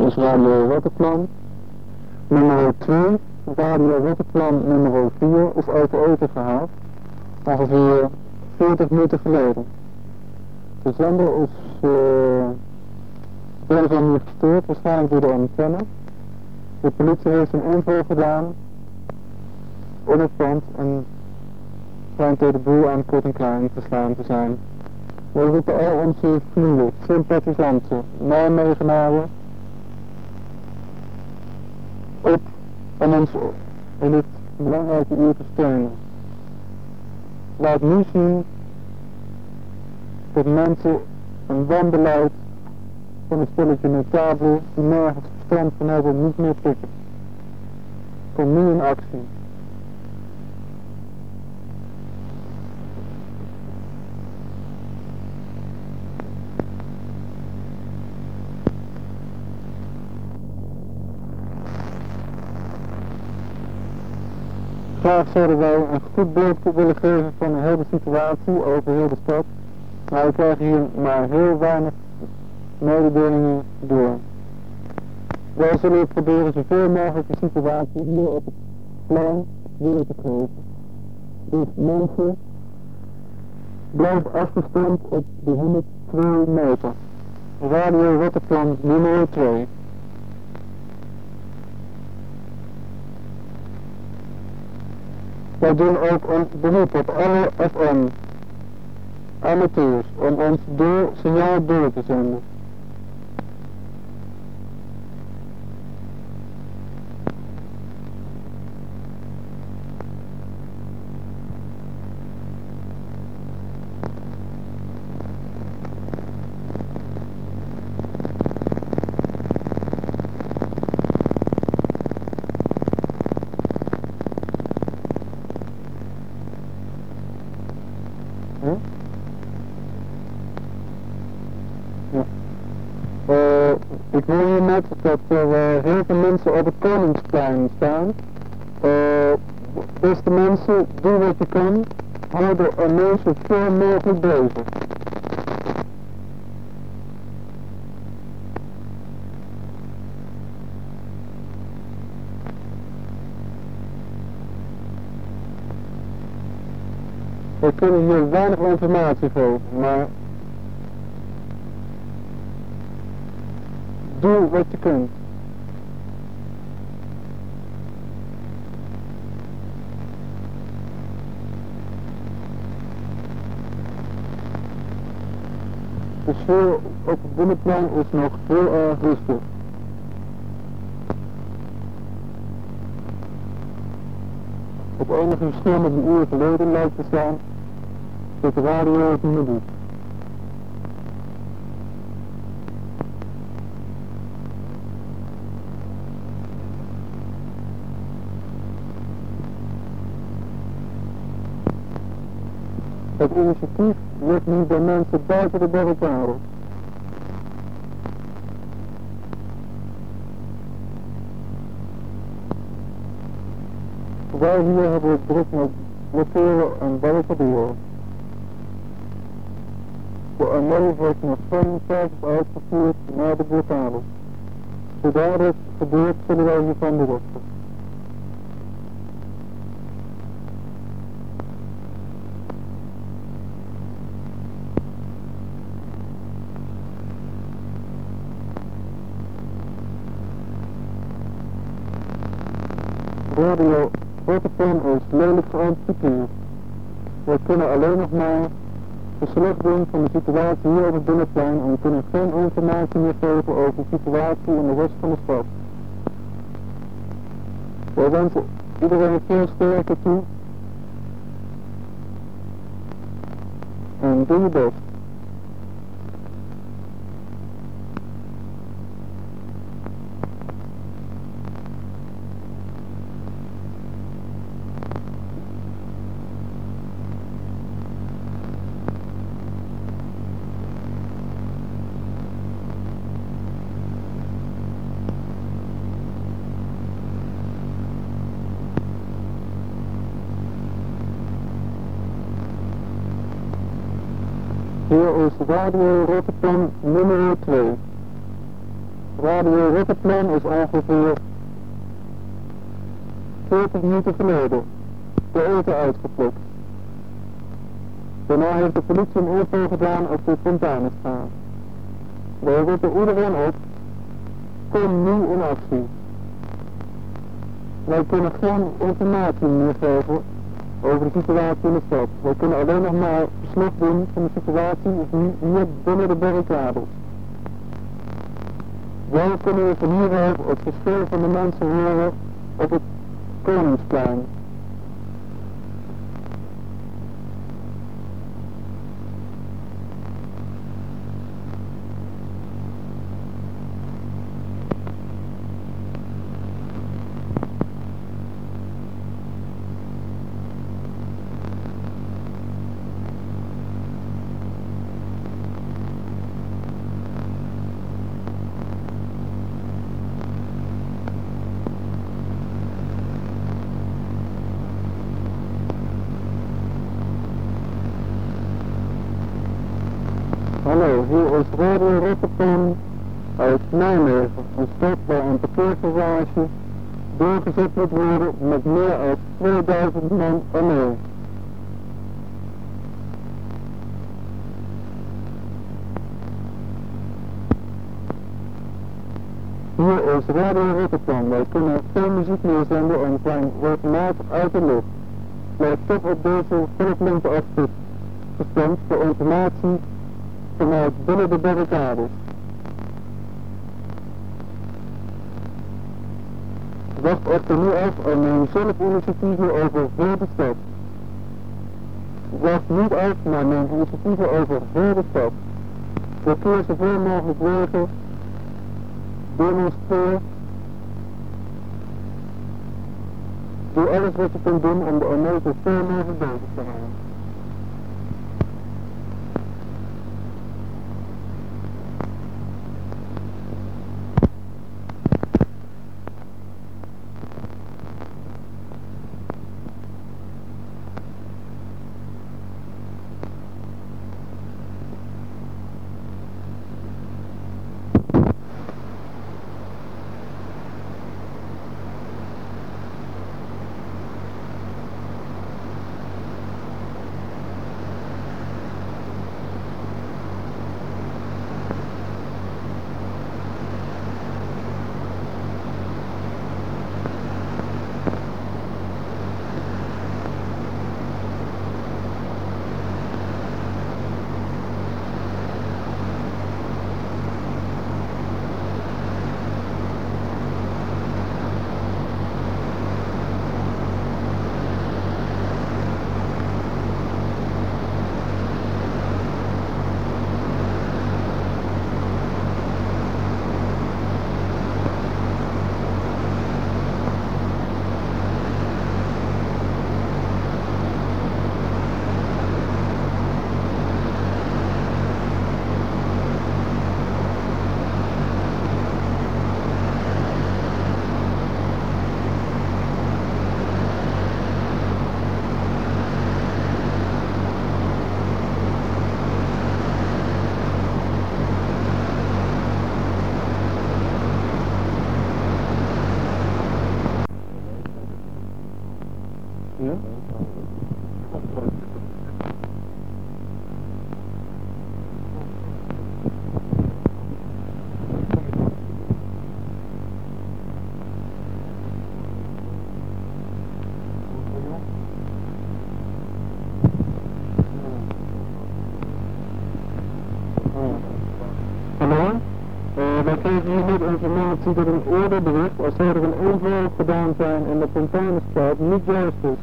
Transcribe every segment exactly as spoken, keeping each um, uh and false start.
is Radio Rotterplan. Nummer twee, Radio Rotterplan nummer vier, is uit de eten gehaald. Ongeveer veertig minuten geleden. De zender is uh, op een of andere manier gestoord, waarschijnlijk door de antenne. De politie heeft een inval gedaan in het pand en schijnt door de boel aan kort en klein te slaan te zijn. We roepen al onze vrienden, sympathisanten, Nijmegenaren op om ons in dit belangrijke uur te steunen. Laat nu zien dat mensen een wanbeleid van een stelletje notabelen die nergens verstand van hebben niet meer pikken. Kom nu in actie. Graag zouden wij een goed beeld willen geven van de hele situatie over heel de stad, maar we krijgen hier maar heel weinig mededelingen door. Wij zullen proberen zoveel mogelijk de situatie hier op het plein weer te geven. Dus mensen, blijf afgestemd op de honderdtwee meter. Radio Rotterplan nummer twee. Wij doen ook een beroep op alle F M amateurs om ons door signaal door te zenden. Ik hoor hier net dat er uh, heel veel mensen op het Koningsplein staan. Uh, beste mensen, doe wat je kan. Hou de mensen zoveel mogelijk bezig. We kunnen hier weinig informatie geven, maar doe wat je kunt. De sfeer op het binnenplein is nog heel erg rustig. Op enige verschil met een uur geleden lijkt te zijn dat de radio het niet meer doet. Het initiatief ligt nu bij mensen buiten de barricade. Wij hier hebben het druk met blokkeren en barricaderen. De armee wordt nog geen cijfers uitgevoerd naar de blokkade. Zodra dit gebeurt, zullen wij hiervan berichten. Radio Rotterplan is lelijk geanticipeerd. We kunnen alleen nog maar verslag doen van de situatie hier op het binnenplein en we kunnen geen informatie meer geven over de situatie in de rest van de stad. Wij wensen iedereen veel sterkte toe en doe je best. Hier is Radio Rotterplan nummer twee. Radio Rotterplan is ongeveer veertig minuten geleden de eten uitgeplukt. Daarna heeft de politie een inval gedaan op de Fontanenstraat. Wij roepen iedereen op, kom nu in actie. Wij kunnen geen informatie meer geven over de situatie in de stad. Wij kunnen alleen nog maar verslag doen van de situatie hier binnen de barricades. Wij kunnen van hieruit het verschil van de mensen horen op het Koningsplein. Hallo, hier is Radio Rotterplan uit Nijmegen, een stad waar een parkeergarage doorgezet moet worden met meer dan tweeduizend man armee. Hier is Radio Rotterplan, wij kunnen geen muziek meer zenden en zijn automaat uit de lucht. Blijf toch op deze volklengte afstand gestemd voor informatie vanuit binnen de barricades. Wacht echter nu af en neem zelf initiatieven over heel de stad. Wacht niet af, maar neem initiatieven over heel de stad. Blokkeer zoveel mogelijk wegen, demonstreer. Doe alles wat je kunt doen om de armee zoveel mogelijk bezig te houden. Wij geven hier niet informatie dat een orderbericht, als zou er een inval gedaan zijn in de Fontanenstraat, niet juist is.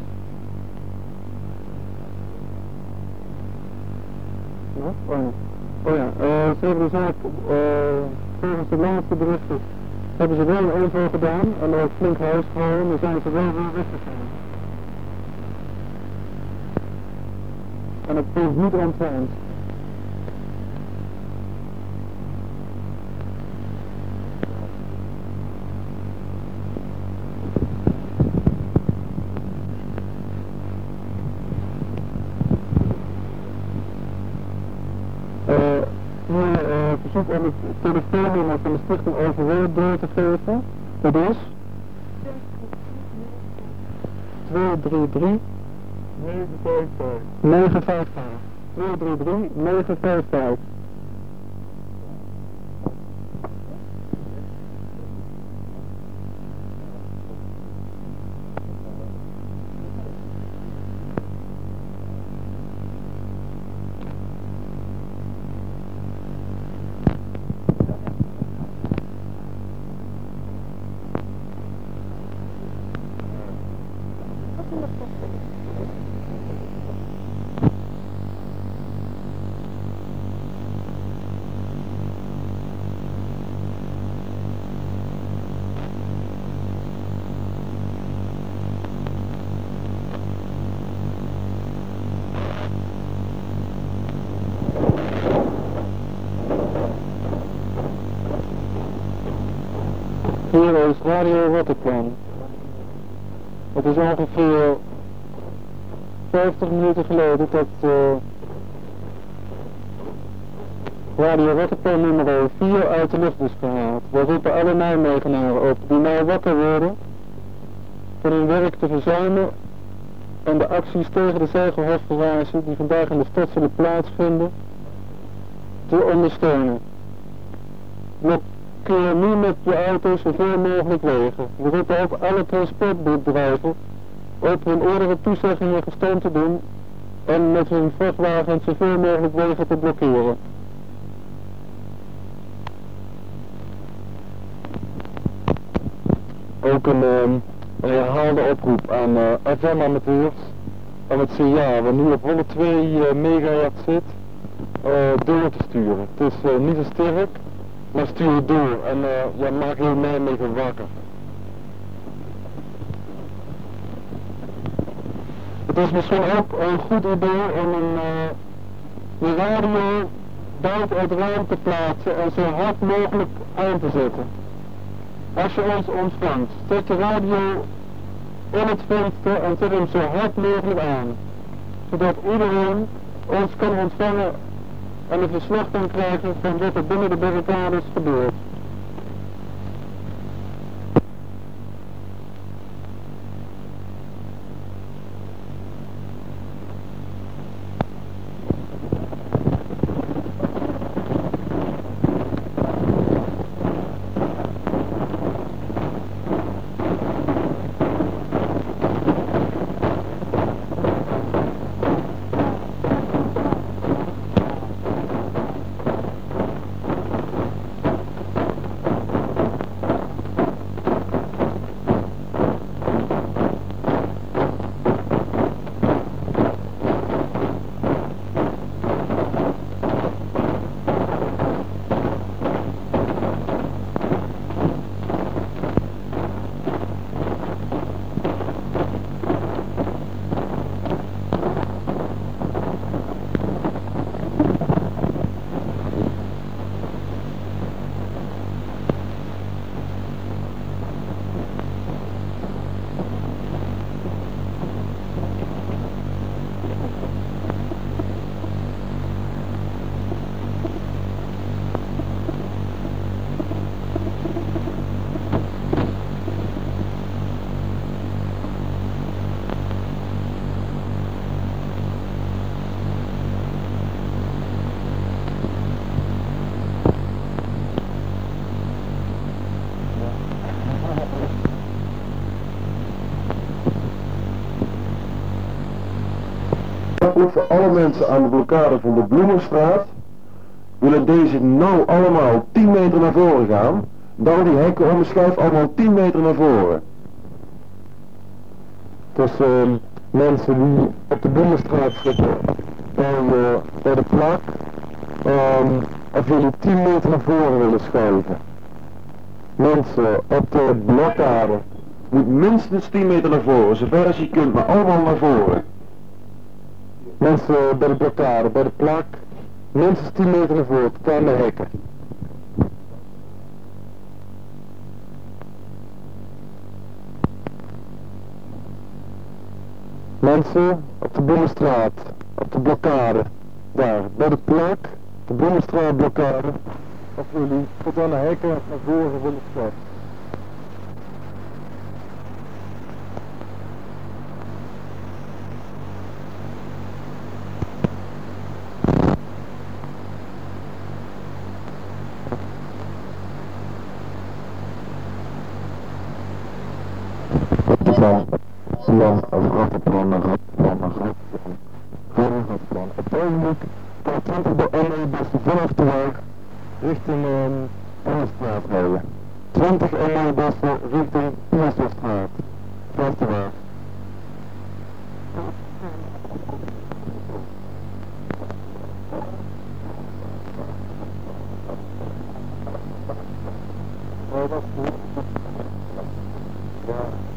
Ja? Oh ja, oh ja. Uh, ze hebben de zaak, uh, volgens de laatste berichten, hebben ze wel een inval gedaan en er is flink huis gehouden, dan zijn ze wel weer weggegaan. En het proeft niet ontzettend. Verzoek om het telefoonnummer van de stichting Overwoord door te geven. Dat is twee drie drie negen vijf vijf negen vijf vijf twee drie drie negen vijf vijf. Hier is Radio Rotterdam. Het is ongeveer vijftig minuten geleden dat uh, Radio Rotterdam nummer vier uit de lucht is gehaald. We roepen alle Nijmegenaren op die nou wakker worden van hun werk te verzuimen en de acties tegen de Zijgelhofgarage die vandaag in de stad zullen plaatsvinden te ondersteunen. Met keer nu met je auto zoveel mogelijk wegen. We roepen ook alle transportbedrijven op hun eerdere toezeggingen gestand te doen en met hun vrachtwagens zoveel mogelijk wegen te blokkeren. Ook een, um, een herhaalde oproep aan uh, F M-amateurs om het signaal wat nu op honderdtwee uh, megahertz zit uh, door te sturen. Het is uh, niet zo sterk, maar stuur het door en uh, ja, maak heel Nijmegen wakker. Het is misschien ook een goed idee om een, uh, de radio buiten het raam te plaatsen en zo hard mogelijk aan te zetten. Als je ons ontvangt, zet de radio in het venster en zet hem zo hard mogelijk aan. Zodat iedereen ons kan ontvangen en een verslag kan krijgen van wat er binnen de barricades gebeurt. Voor alle mensen aan de blokkade van de Bloemenstraat willen deze nou allemaal tien meter naar voren gaan, dan die hekken om de schijf allemaal tien meter naar voren. Dus uh, mensen die op de Bloemenstraat zitten bij, uh, bij de plak, um, of jullie tien meter naar voren willen schuiven. Mensen op de blokkade moet minstens tien meter naar voren, zover als je kunt, maar allemaal naar voren. Mensen bij de blokkade, bij de plak, minstens tien meter naar voren, tot aan de hekken. Mensen op de Bloemenstraat, op de blokkade, daar, bij de plak, de Bloemenstraat blokkade, of jullie tot aan de hekken naar voren willen trekken. Dan als rattenplan naar rattenplan naar rattenplan, verder rattenplan. Uiteindelijk trekken de N E bussen vanaf de weg richting um, Engelstraat rijden. twintig N E bussen richting Piersonstraat. Westerwaard. Oh, dat is goed. Ja.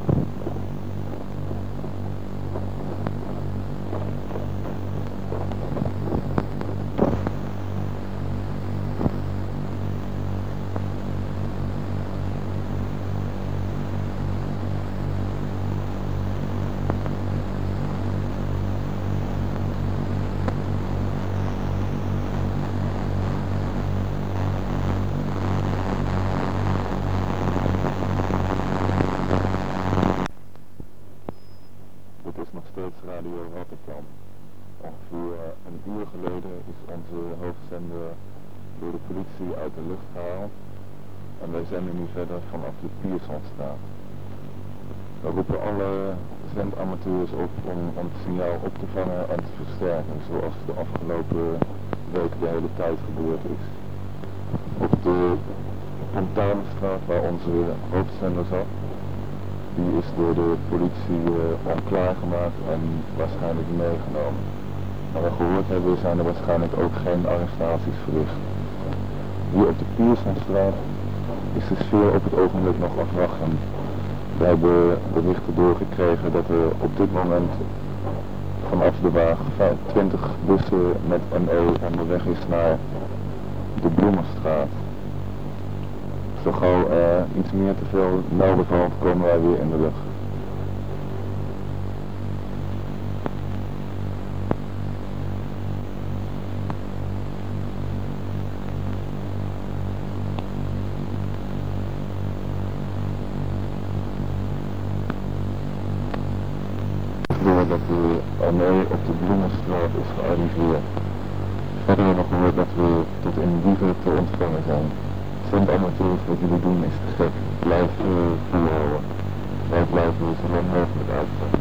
Radio Rattenplan. Ongeveer een uur geleden is onze hoofdzender door de politie uit de lucht gehaald en wij zenden nu verder vanaf de Piersonstraat. We roepen alle zendamateurs op om het signaal op te vangen en te versterken, zoals de afgelopen week de hele tijd gebeurd is. Op de Fontanestraat waar onze hoofdzender zat, die is door de politie uh, onklaargemaakt en waarschijnlijk meegenomen. Maar we gehoord hebben zijn er waarschijnlijk ook geen arrestaties verricht. Hier op de Piersonstraat is de sfeer op het ogenblik nog afwachtend. We hebben berichten doorgekregen dat er op dit moment vanaf de Waag twintig bussen met N E onderweg is naar de Bloemenstraat. Zo gauw er iets meer te veel melden valt, komen wij weer in de lucht. Doordat de armee op de Bloemenstraat is gearriveerd. Verder hebben we gehoord dat we tot in Dieven te ontvangen zijn. Zendamateurs, wat jullie doen is te gek. Blijf uh, volhouden. Wij blijven zo lang mogelijk uitzenden.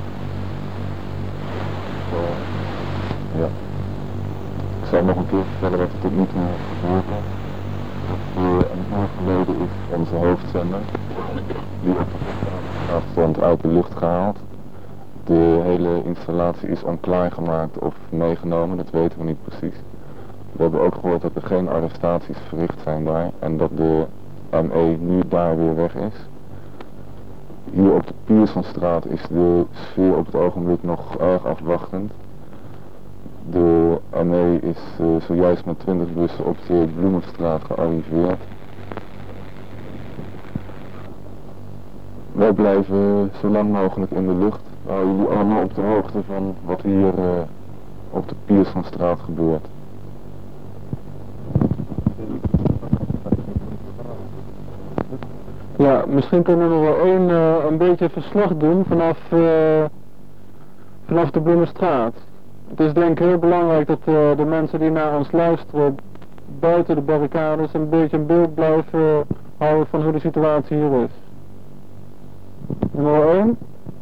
Uh, ja. Ik zal nog een keer vertellen wat er tot nu toe gebeurd is. Dat een uur geleden is onze hoofdzender, die op de straat stond, uit de lucht gehaald. De hele installatie is onklaargemaakt of meegenomen, dat weten we niet precies. We hebben ook gehoord dat er geen arrestaties verricht zijn daar en dat de M E nu daar weer weg is. Hier op de Piersonstraat is de sfeer op het ogenblik nog erg afwachtend. De M E is uh, zojuist met twintig bussen op de Bloemenstraat gearriveerd. Wij blijven zo lang mogelijk in de lucht. We houden jullie allemaal op de hoogte van wat hier uh, op de Piersonstraat gebeurt. Ja, misschien kunnen we wel één uh, een beetje verslag doen vanaf, uh, vanaf de Bloemenstraat. Het is denk ik heel belangrijk dat uh, de mensen die naar ons luisteren buiten de barricades een beetje een beeld blijven uh, houden van hoe de situatie hier is. Nummer één.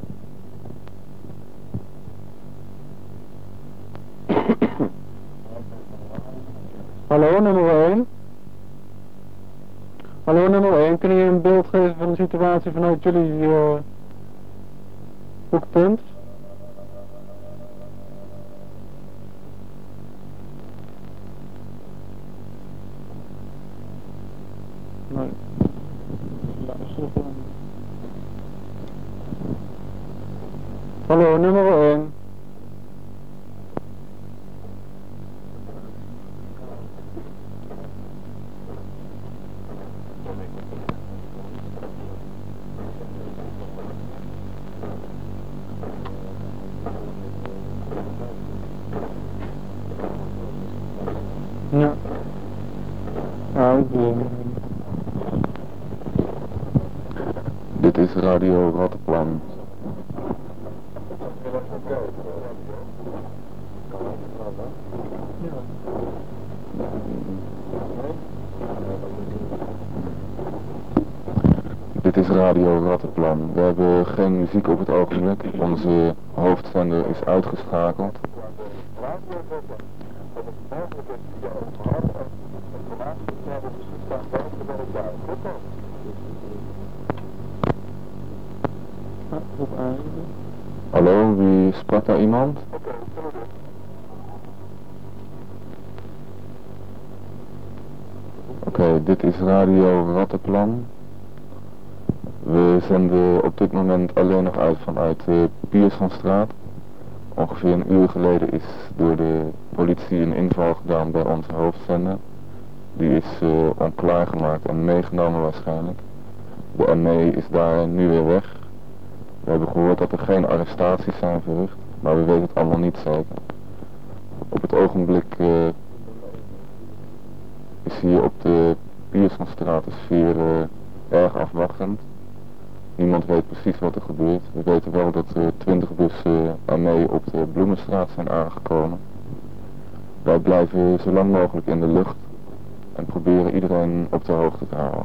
Hallo, nummer één. Hallo, nummer één. Kunnen jullie een beeld geven van de situatie vanuit jullie uh, hoekpunt? Nee. Hallo, nummer één. Ja. Ja, Dit is Radio Rattenplan. Dit is Radio Rattenplan. We hebben geen muziek op het ogenblik. Onze hoofdzender is uitgeschakeld. Hallo, wie sprak daar iemand? Oké, okay, dit is Radio Rattenplan. We zenden op dit moment alleen nog uit vanuit de Piersonstraat. Ongeveer een uur geleden is door de politie een inval gedaan bij onze hoofdzender. Die is uh, onklaargemaakt en meegenomen waarschijnlijk. De M E is daar nu weer weg. We hebben gehoord dat er geen arrestaties zijn verricht, maar we weten het allemaal niet zeker. Op het ogenblik uh, is hier op de Piersonstraat de sfeer uh, erg afwachtend. Niemand weet precies wat er gebeurt. We weten wel dat er twintig bussen M E op de Bloemenstraat zijn aangekomen. Wij blijven zo lang mogelijk in de lucht en proberen iedereen op de hoogte te houden.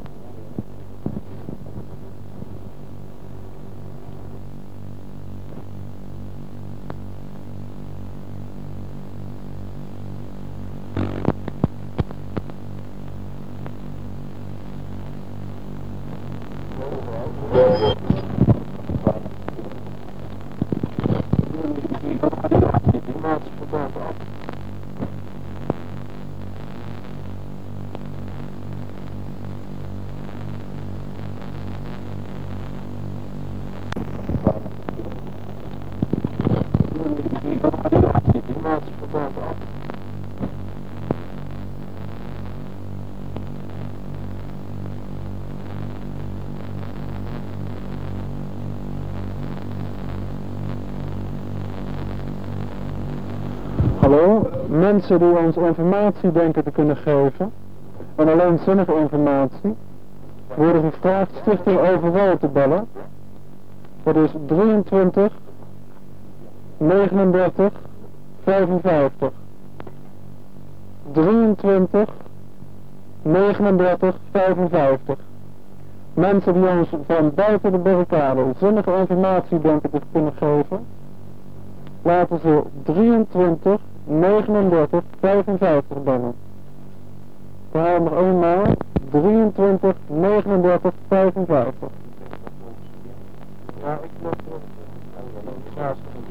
Hallo, mensen die ons informatie denken te kunnen geven, en alleen zinnige informatie, worden gevraagd Stichting Overal te bellen. Dat is drieëntwintig negenendertig vijfenvijftig. drieëntwintig negenendertig vijfenvijftig. Mensen die ons van buiten de barricade zinnige informatie denken te kunnen geven, laten ze drieëntwintig negenendertig vijfenvijftig bellen. We hebben nog eenmaal drieëntwintig negenendertig vijfenvijftig. Ja, ik moet ja,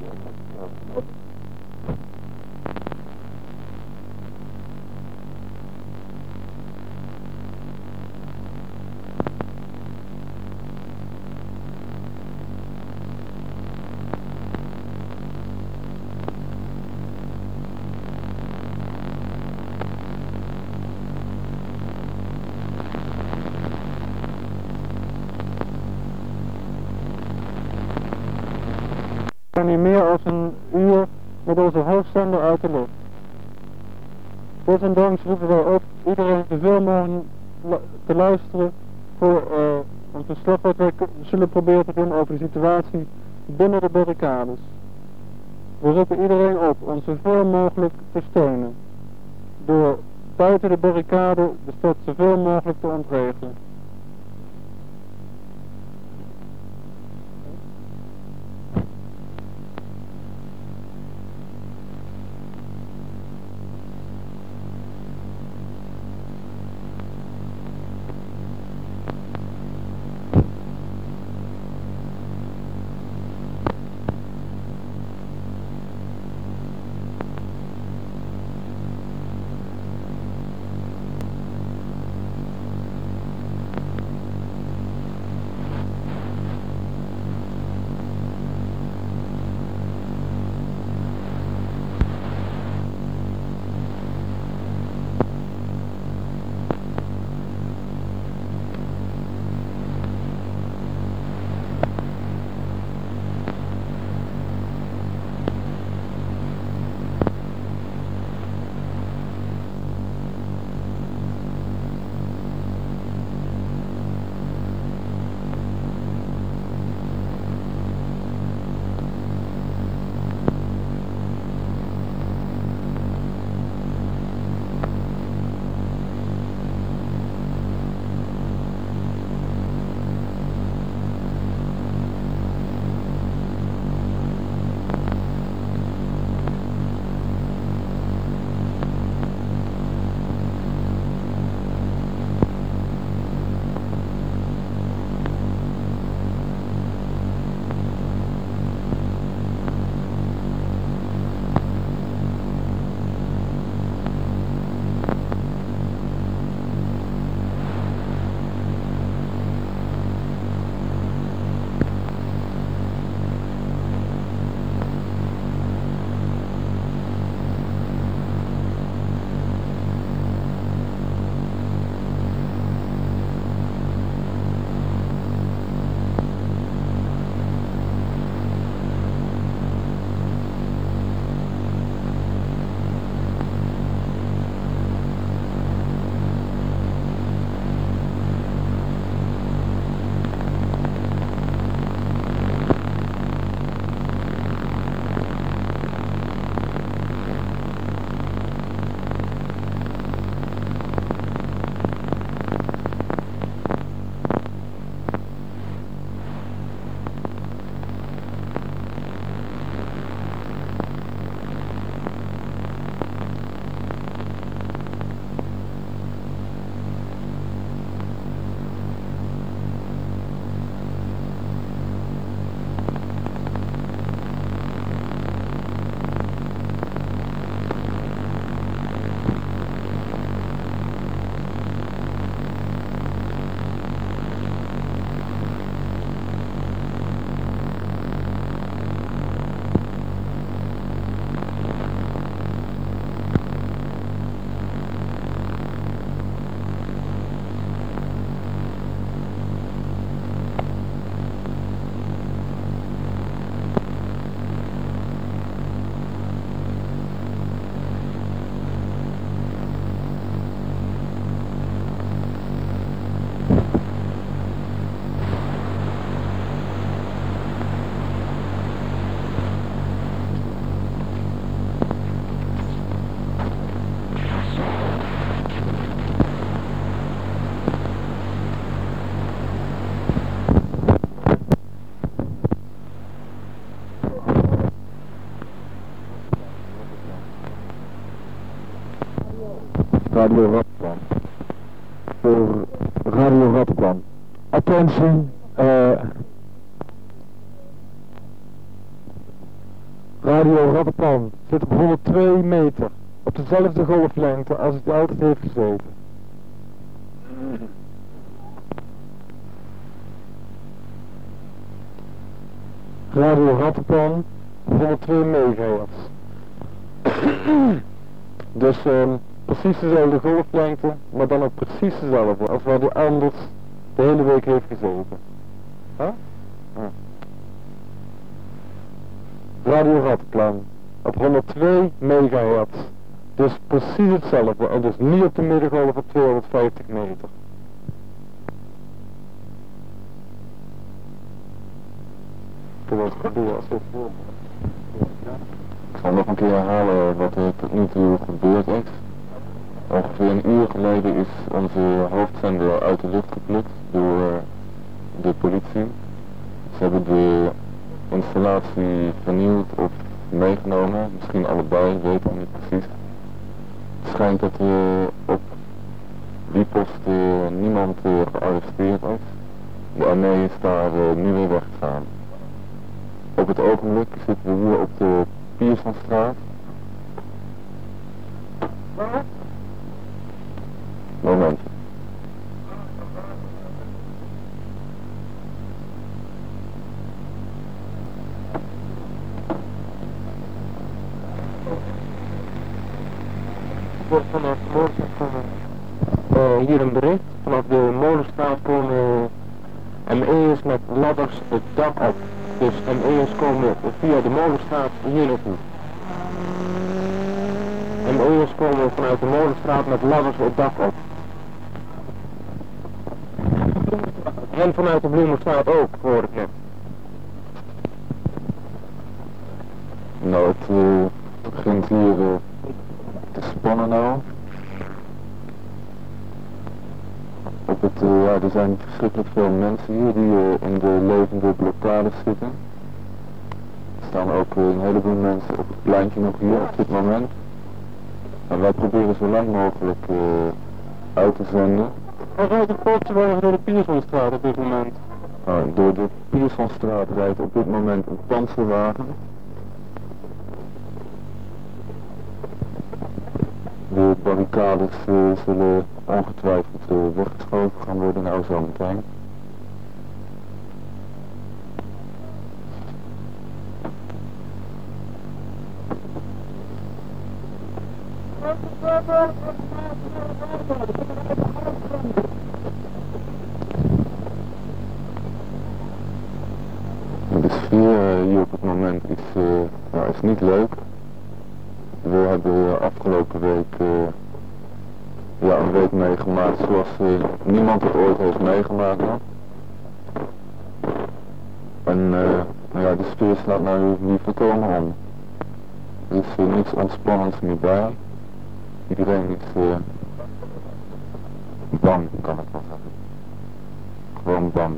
we zijn hier meer dan een uur met onze hoofdzender uit de lucht. Desondanks roepen wij op iedereen zoveel mogelijk te luisteren voor uh, een verslag wat wij zullen proberen te doen over de situatie binnen de barricades. We roepen iedereen op ons zoveel mogelijk te steunen door buiten de barricade de stad zoveel mogelijk te ontregelen. Radio Rattenplan. Voor Radio Rattenplan. Attentie, uh, Radio Rattenplan zit op honderdtwee meter. Op dezelfde golflengte als het altijd heeft gezeten. Radio Rattenplan, honderdtwee megahertz. Dus um, precies dezelfde golflengte, maar dan ook precies dezelfde als waar hij anders de hele week heeft gezeten. Huh? Huh. Radio Rattenplan, op honderdtwee megahertz. Dus precies hetzelfde, en dus niet op de middengolf op tweehonderdvijftig meter. Ik zal nog een keer herhalen wat er tot nu toe gebeurd is. Ongeveer een uur geleden is onze hoofdzender uit de lucht geplukt door de politie. Ze hebben de installatie vernieuwd of meegenomen, misschien allebei, weet ik niet precies. Het schijnt dat er op die post uh, niemand uh, gearresteerd is. De armee is daar uh, nu weer weggegaan. Op het ogenblik zitten we hier op de Piersonstraat. Momentje. Vanaf morgen uh, hier een bericht. Vanaf de Molenstraat komen M E'ers met ladders het dak op. Dus M E'ers komen via de Molenstraat hier naartoe. M E'ers komen vanuit de Molenstraat met ladders het dak op. En vanuit de Bloemenstraat ook, hoor ik net. Nou, het uh, begint hier uh, te spannen nou. Op het, uh, ja, er zijn verschrikkelijk veel mensen hier die uh, in de levende blokkades zitten. Er staan ook uh, een heleboel mensen op het pleintje nog hier op dit moment. En wij proberen zo lang mogelijk uh, uit te zenden. Er rijdt een panzerwagen door de Piersonstraat op dit moment. Uh, door de Piersonstraat rijdt op dit moment een panzerwagen. De barricades uh, zullen ongetwijfeld uh, weggeschoven gaan worden, nou zo meteen. De sfeer uh, hier op het moment is, uh, nou, is niet leuk. We hebben afgelopen week uh, ja, een week meegemaakt zoals uh, niemand het ooit heeft meegemaakt. Hè? En uh, nou ja, de sfeer slaat nou niet volkomen om. Er is uh, niks ontspannends meer bij. Iedereen is uh, bang, kan ik wel zeggen. Gewoon bang.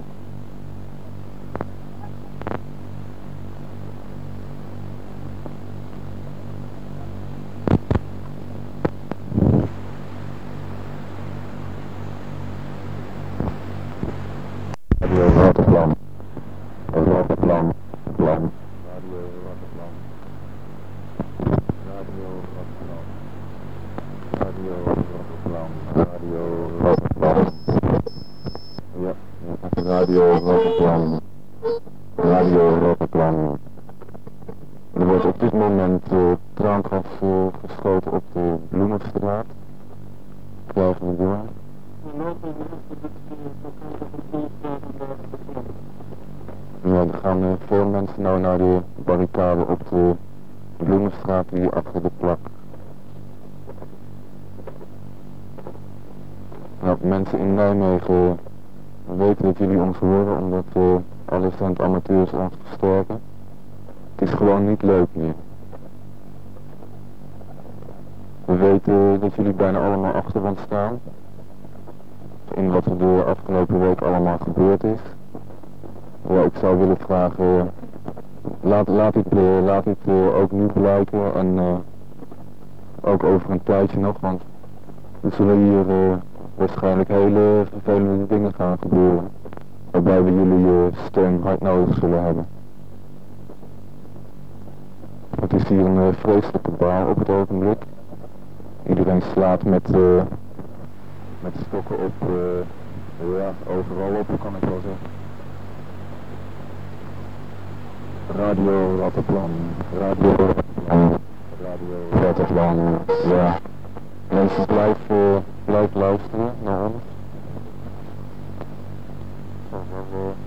Radio Rattenplan. Rattenplan. Plan. Radio Rattenplan. Radio Rattenplan. Radio Rattenplan. Radio Rattenplan. Ja, Radio Rattenplan. Radio Rattenplan. Er wordt op dit moment uh, traangas uh, geschoten op de Bloemenstraat. Krijgen we door. Ja, er gaan uh, veel mensen nou naar de barricade op de Bloemenstraat hier achter de plak. Nou, mensen in Nijmegen weten dat jullie ons horen omdat uh, alle cent amateurs ons versterken. Het is gewoon niet leuk meer. We weten dat jullie bijna allemaal achter ons staan. In wat er de afgelopen week allemaal gebeurd is. Ja, ik zou willen vragen, laat, laat dit, uh, laat dit uh, ook nu blijken en uh, ook over een tijdje nog, want Er zullen hier uh, waarschijnlijk hele vervelende dingen gaan gebeuren, waarbij we jullie uh, steun hard nodig zullen hebben. Het is hier een uh, vreselijke baan op het ogenblik. Iedereen slaat met, uh, met stokken op, uh, ja, overal op, kan ik wel zeggen. Radio Rattenplan, Radio Rattenplan, Radio Rattenplan, ja. Mensen blijf, uh, blijf luisteren naar ons. Dat zal wel,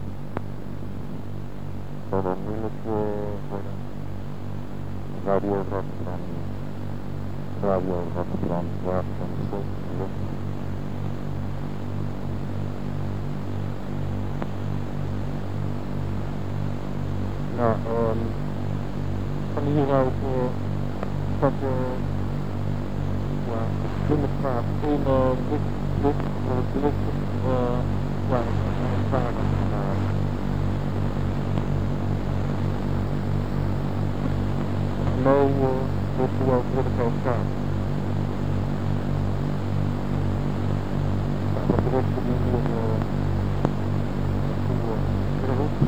zal wel moeilijk uh, worden. Radio Rattenplan, Radio Rattenplan, waar van de stad lucht. Nou, um, van hieruit uh, dat uh, ja, binnenstraat één uh, licht, licht, uh, licht, uh, ja, een vader gedaan. Nou, uh, dit is wel voor de kant gaan. Ja, dat berichten die hier, uh, naartoe, uh,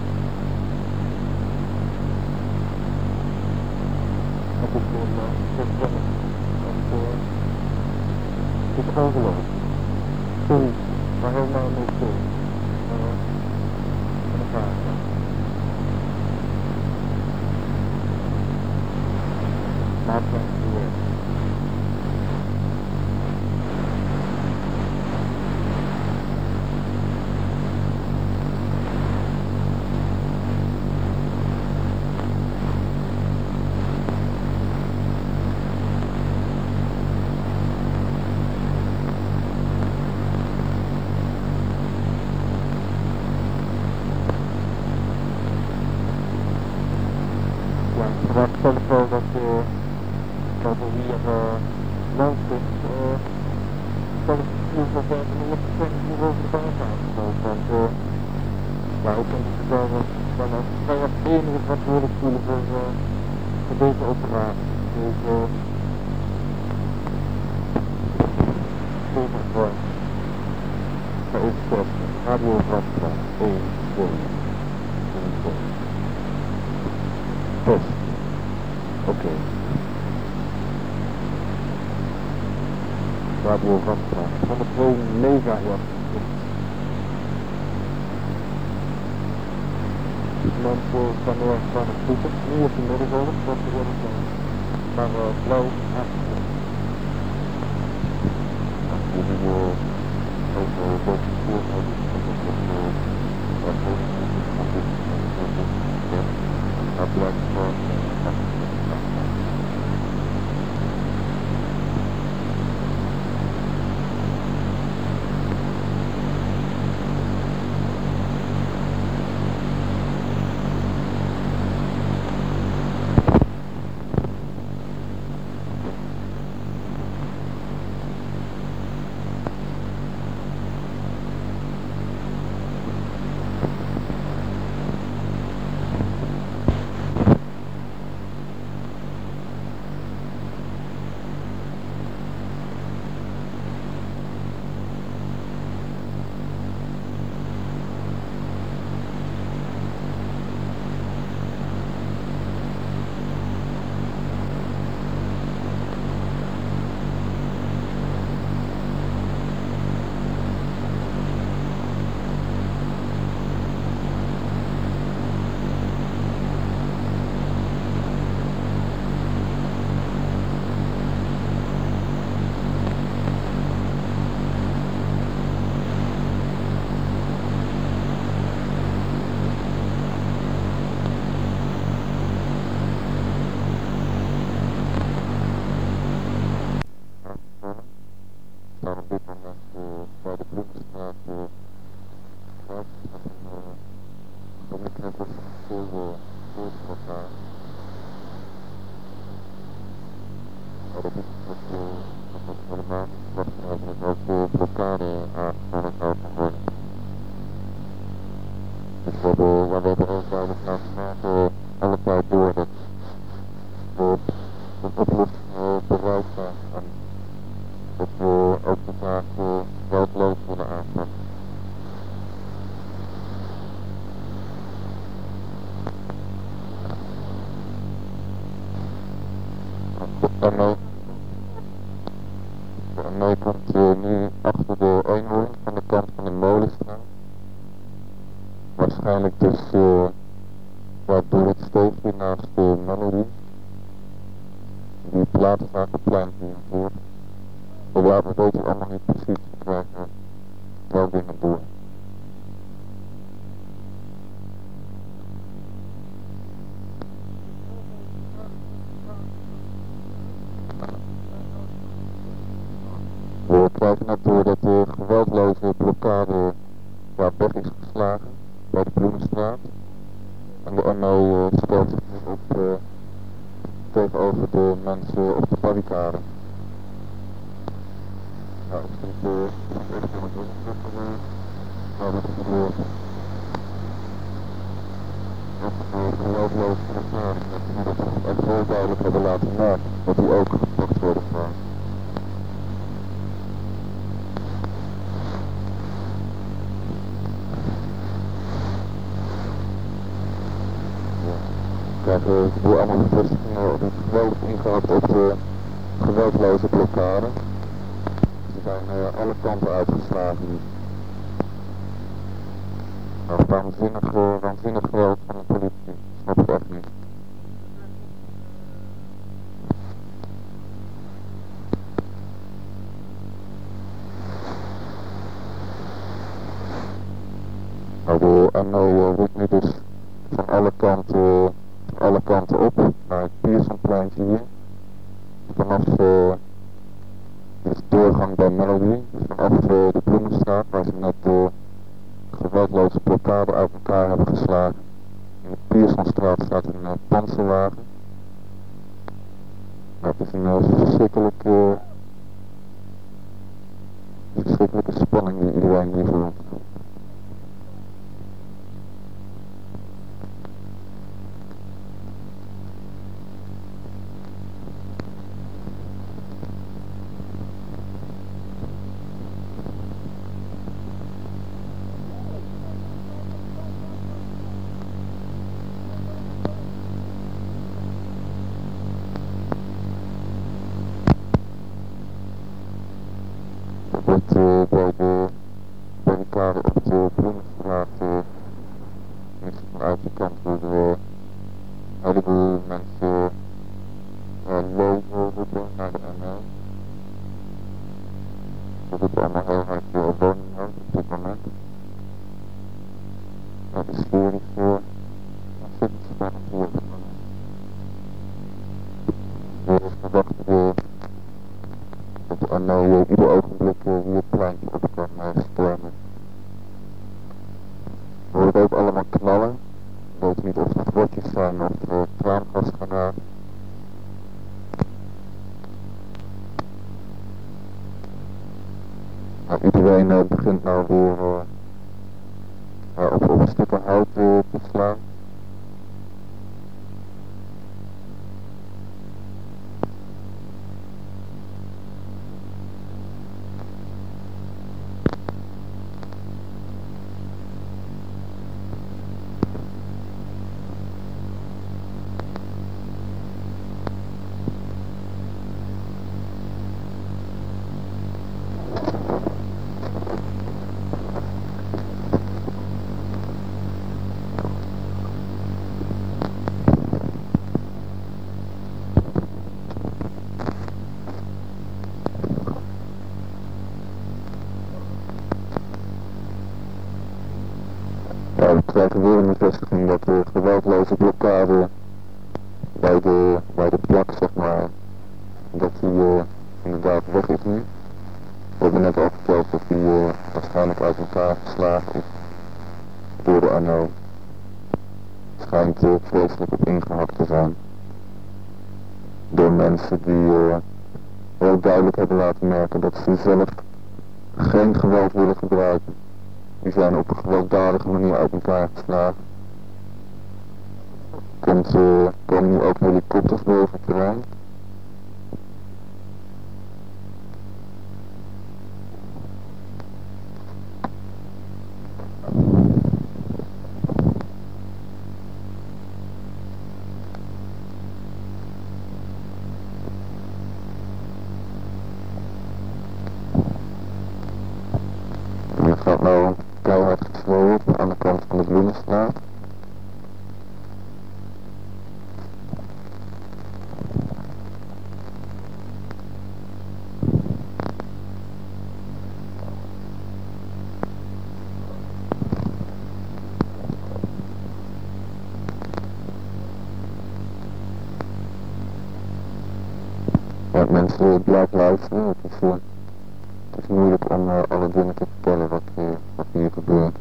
dat is gewoon, uh, dat is wel, dat, uh, het is ongelooflijk. Sorry, maar helemaal niet zo. Uh, en een vraag. Maak dat weer. Maar ik denk wel dat, uh, dat er hier uh, langs is, uh, dat het in ieder geval vijfenhonderd procent hier over de baan gaat. Want uh, ja, ik denk dat het wel dat het vrij het enige verantwoordelijk voelen voor, uh, voor deze operatie. Deze, deze vorm. Dat is het Radio Rattenplan één vorm. Test. Oké. Okay. Radio Rattenplan. honderdtwee megawatt. Man voor van de van het voeten. Nu op de middengolf. Dat is wel een maar uh, blauw achter. We hebben ook boven het spoor gehad. Dat blijkt gewoon. Op waarschijnlijk dus uh, ja, door het steegje naast de Melody. Die Platenzakenplein hiervoor. Maar ja, we weten allemaal niet precies, we krijgen wel dingen door. We krijgen net door dat de geweldloze blokkade ja, weg is geslagen bij de Bloemenstraat. En de N O uh, stelt zich nu op uh, tegenover de mensen op de barricade. Ja, ik vind het uh, echt helemaal doorgetrokken. Nou, dat is de geweldloze blokkade. Dat we dat toch echt heel duidelijk hebben laten merken. Dat die ook gepakt worden van. We krijgen door allemaal bevestigingen of iets geweldig ingehakt op de geweldloze blokkade. Ze zijn uh, alle kanten uitgeslagen nu. Nou, waanzinnig, uh, waanzinnig geweld van de politie. Snap ik echt niet. Nou, de N O uh, roept nu dus van alle kanten, van alle kanten op naar het Piersonpleintje hier. Vanaf uh, de doorgang bij Melody, vanaf uh, de Bloemenstraat, waar ze net de geweldloze blokkade uit elkaar hebben geslagen. In de Piersonstraat staat een uh, panzerwagen. Nou, het is een uh, verschrikkelijke, verschrikkelijke spanning die iedereen hier voelt. Wordt uh, bij de barricade op de Bloemenstraat uh, vanuit de kant door uh, een heleboel mensen uh, lopen roepen naar de N L. Dat is allemaal heel hard uh, woningnood op dit moment. Ja, de sfeer is uh, ontzettend spannend hier op dit moment. We verwachten uh, dat de N O uh, ieder ogenblik uh, hier het pleintje op kan uh, stormen. We horen ook allemaal knallen. We weten niet of het rotjes zijn of uh, traangasgranaten. Nou, iedereen uh, begint nou weer uh, uh, op, op stukken hout uh, te slaan. Ja, we krijgen weer een bevestiging dat de geweldloze blokkade bij de, bij de plak, zeg maar, dat die uh, inderdaad weg is nu. We hebben net al verteld dat die uh, waarschijnlijk uit elkaar geslagen is door de N O. Het schijnt uh, vreselijk op ingehakt te zijn. Door mensen die uh, heel duidelijk hebben laten merken dat ze zelf geen geweld willen gebruiken. Die zijn op een gewelddadige manier uit elkaar geslagen. Komt, uh, komen nu ook helikopters boven het terrein. En er gaat nou keihard geschreeuwd aan de kant van de Bloemenstraat. uh, mensen blijven luisteren. Het is, uh, het is moeilijk om uh, alle dingen te vertellen wat, uh, wat hier gebeurt.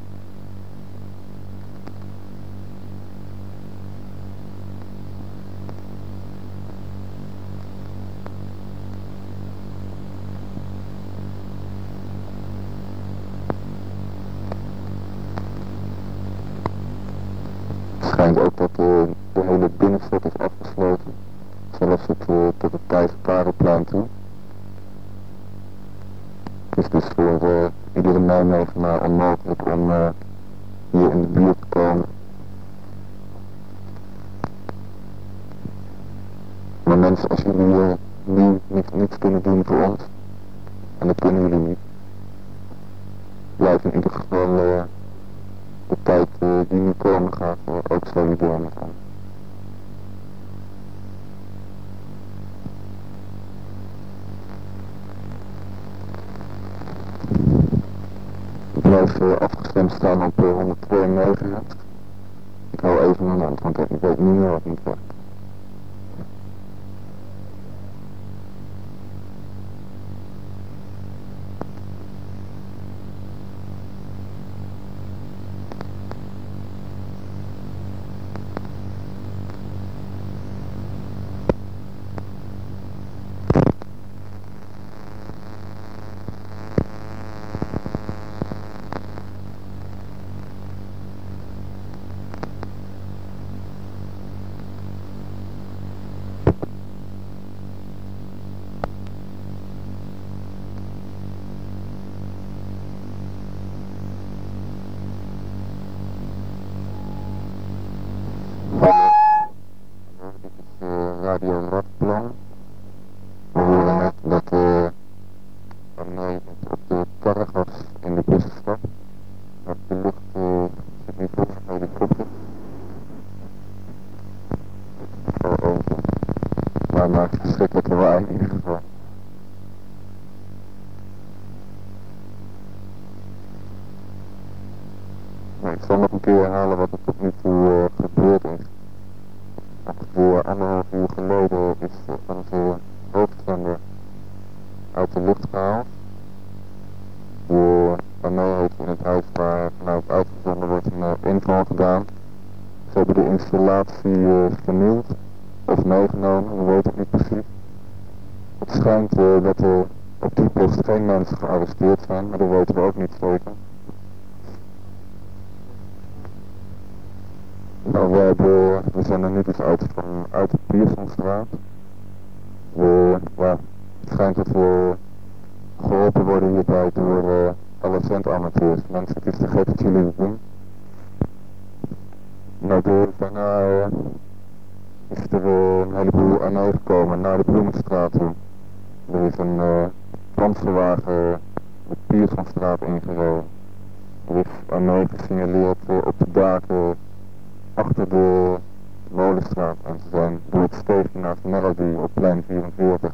Het schijnt ook dat uh, de hele binnenstad is afgesloten, zelfs het, uh, tot het Thijs-Parenplein toe. Het is dus voor uh, iedere Nijmegenaar onmogelijk om uh, hier in de buurt te komen. Maar mensen, als jullie uh, nu niet, niets kunnen doen voor ons, en dat kunnen jullie niet, blijf in ieder geval uh, de tijd uh, die nu komen gaat uh, ook solidair met ons. Ik blijf uh, afgestemd staan op uh, honderdtwee megahertz. Ik hou even mijn hand, want ik weet niet meer wat moet worden. Dit is uh, Radio Radplan. We horen net dat uh, Arnij op de Targas in de bus stapt. Dat de lucht uh, zit niet vol van helikopters. Het is al over. Maar het maakt verschrikkelijk lawaai in ieder geval. Nou, ik zal nog een keer herhalen wat er tot nu toe uh, gebeurd is. Ongeveer anderhalf uur geleden is onze hoofdzender uit de lucht gehaald. De Armee heeft in het huis waar vanuit uitgezonden wordt een uh, inval gedaan. Ze hebben de installatie uh, vernield of meegenomen, we weten het niet precies. Het schijnt uh, dat er op die post geen mensen gearresteerd zijn, maar dat weten we ook niet zeker. Nou, we, hebben, we zijn er nu dus uit, van, uit de Piersonstraat. We, ja, het schijnt dat we geholpen worden hierbij door uh, alle zendamateurs. Mensen, het is te gek dat jullie het doen. Nou, door, daarna uh, is er uh, een heleboel Arnij gekomen naar de Bloemenstraat toe. Er is een uh, panzerwagen de Piersonstraat ingereden. Er is Arnij gesignaleerd uh, op de daken achter de Molenstraat en ze zijn door het steegje naast Melody op plein vierenveertig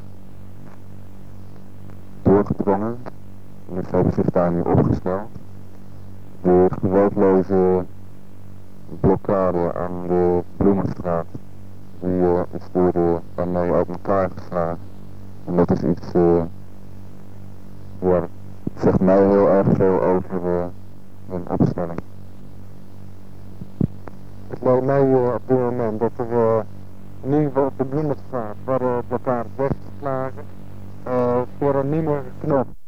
doorgedrongen. Dus hebben zich daar nu opgesteld. De geweldloze blokkade aan de Bloemenstraat die uh, is door de Armee uit elkaar geslagen. En dat is iets, uh, ja, het zegt mij heel erg veel over uh, hun opstelling. Het lijkt mij uh, op dit moment dat er uh, in ieder geval op de Bloemenstraat waar de blokkade is weggeslagen, uh, voor een nieuwe knop